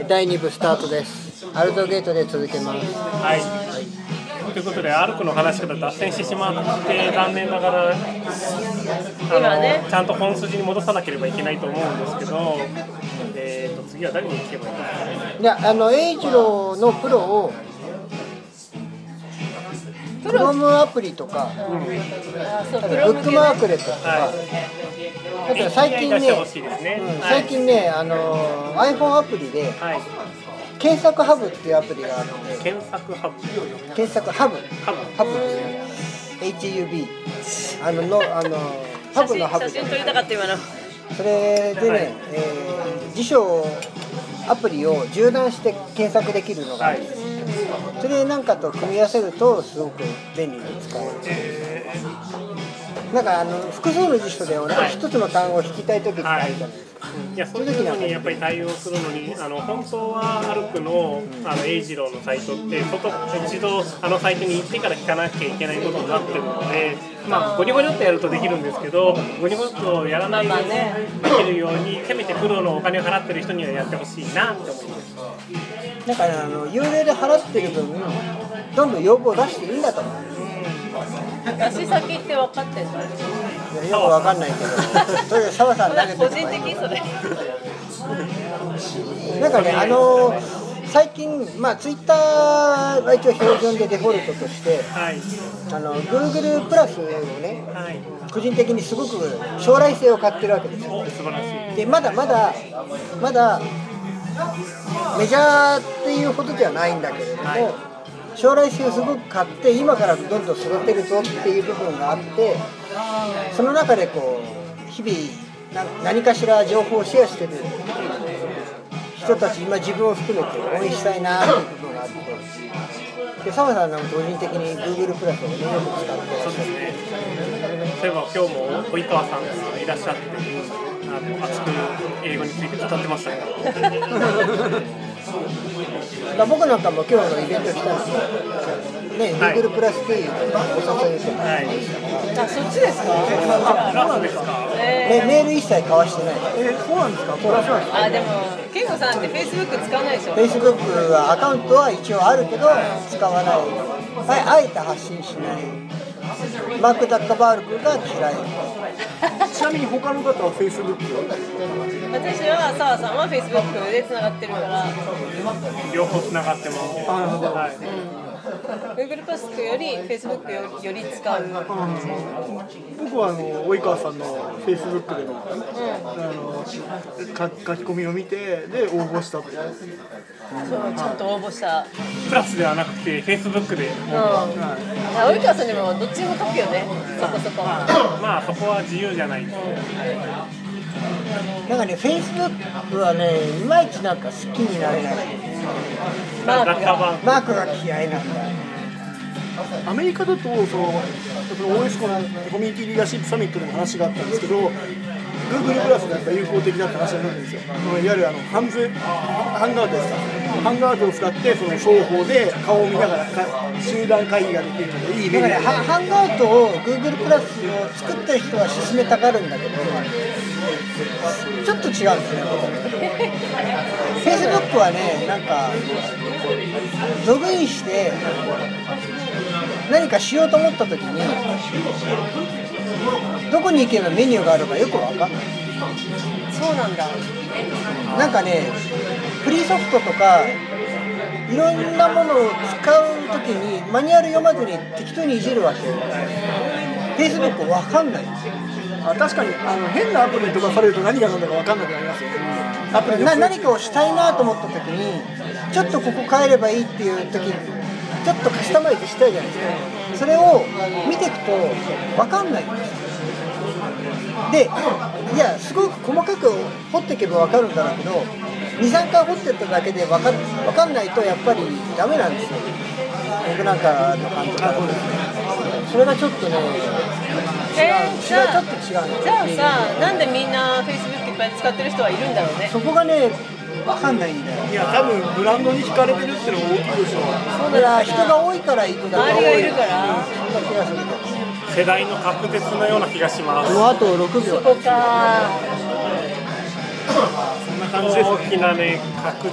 第2部スタートです。アルトゲートで続けます。 はい、ということでアルクの話から脱線してしまって残念ながらちゃんと本筋に戻さなければいけないと思うんですけど、次は誰に聞けばいいですか？ いや、英二郎のプロをクロームアプリとか、ブックマークレットとか、あと最近ね、iPhone アプリで、検索ハブっていうアプリがあるので、 検索ハブ HUB ハブのハブ、 写真撮りたかった今の。 それでね、辞書アプリを縦断して検索できるのがあるんです。それなんかと組み合わせるとすごく便利に使える。なんか複数の辞書で同じ一つの単語を引きたい時ってあるじゃないですか。 いや、そういうのにやっぱり対応するのに本当はアルクの英二郎のサイトって一度サイトに行ってから聞かなきゃいけないことになってるので、ゴニョゴニョってやるとできるんですけど、ゴニョゴニョとやらないでできるようにせめてプロのお金を払ってる人にはやってほしいなって思います。 だから有料で払ってる分どんどん要望を出していいんだと思う。 足先って分かってんの？ よくわかんないけど、それ澤さん投げて個人的それ。 なんかね、最近、ツイッターは一応標準でデフォルトとして、Google プラスをね、個人的にすごく将来性を買ってるわけですよ。 素晴らしい。 で、まだメジャーっていうほどではないんだけれども、将来性をすごく買って今からどんどん育てるぞっていう部分があって、その中でこう日々何かしら情報をシェアしてる人たち、今自分を含めて応援したいなっていう部分があって、で澤さんの個人的に Google プラスをねよく使って。 そうですね。そういえば今日も及川さんがいらっしゃって熱く英語について語ってましたけど僕なんかも今日のイベント来たんですよ、ね、Google プラス経由でお誘いしてたんです。 そっちですか？ そうなんですか？ メール一切交わしてない。そうなんですか？ でもケンゴさんって Facebook 使わないでしょ ？Facebook はアカウントは一応あるけど使わない。あえて発信しない。マーク・ザッカーバーグが嫌い。 ちなみに他の方は Facebook？ 私は澤さんは Facebook でつながってるから両方つながってます。 Google プラスより Facebook より使う。 僕は及川さんの Facebook での、書き込みを見てで応募したと。 そうちゃんと応募した。 プラスではなくて Facebook で。 及川さんでもどっちも書くよね。そこそこ。 そこは自由じゃない。 なんかね、Facebook はね、いまいちなんか好きになれない。マークが嫌いなんだ。 アメリカだとOS コミュニティリーダーシップサミットでも話があったんですけど、Google プラスがやっぱ有効的だって話になるんですよ。いわゆるハンガードですか。ハンガードを使ってその双方で顔を見ながら集団会議ができるのでいいメリット。 ハンガードを Google プラスを作ってる人は勧めたがるんだけど、ちょっと違うんですよね。Facebook はね、なんかログインして何かしようと思った時にどこに行けばメニューがあるかよく分かんない。 そうなんだ。 なんかね、フリーソフトとかいろんなものを使う時にマニュアル読まずに適当にいじるわけ。Facebook 分かんないんですよ。 確かに変なアプリに飛ばされると何が何だか分かんなくなりますよね。 何かをしたいなと思った時にちょっとここ変えればいいっていう時にちょっとカスタマイズしたいじゃないですか。それを見ていくと分かんないんですよ。で、いやすごく細かく掘っていけば分かるんだろうけど 2,3 回掘ってっただけで分かんないとやっぱりダメなんですよ。僕なんかの感じがそれがちょっとねちょっと違う。 じゃあさ、なんでみんな Facebook いっぱい使ってる人はいるんだろうね。 そこがね分かんないんだよ。 いや多分ブランドに惹かれてるっていうのが大きいでしょう。 そうだな、人が多いから行くだけ。 周りがいるから。 そんな気がする。 世代の確実のような気がします。 もうあと6秒。 そこか。 そんな感じですね。大きなね、確